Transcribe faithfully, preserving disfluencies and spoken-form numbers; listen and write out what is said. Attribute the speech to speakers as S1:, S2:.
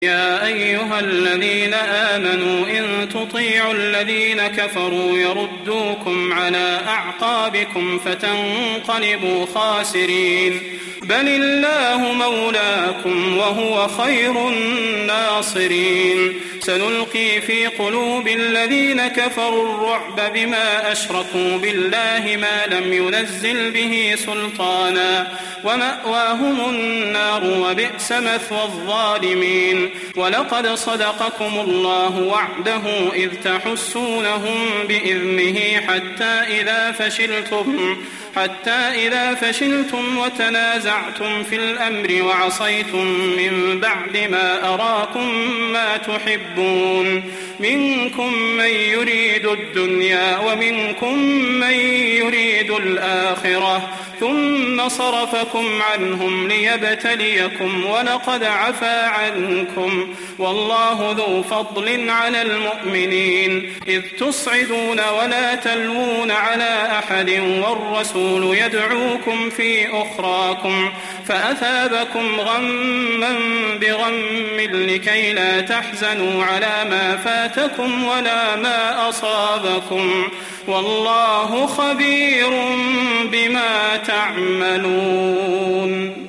S1: يا أيها الذين آمنوا إن تطيعوا الذين كفروا يردوكم على أعقابكم فتنقلبوا خاسرين بل الله مولاكم وهو خير الناصرين سنلقي في قلوب الذين كفروا الرعب بما أشركوا بالله ما لم ينزل به سلطانا ومأواهم النار وبئس مثوى الظالمين ولقد صدقكم الله وعده إذ تحسونهم بإذنه حتى إذا فشلتم حتى إذا فشلتم وتنازعتم في الأمر وعصيتم من بعد ما أراكم ما تحبون منكم من يريد الدنيا ومنكم من يريد الآخرة ثم صرفكم عنهم ليبتليكم ولقد عفا عنكم والله ذو فضل على المؤمنين إذ تصعدون ولا تلوون على أحد والرسول يدعوكم في أخراكم فأثابكم غما بغم لكي لا تحزنوا على ما فاتكم ولا ما أصابكم والله خبير بما تعملون.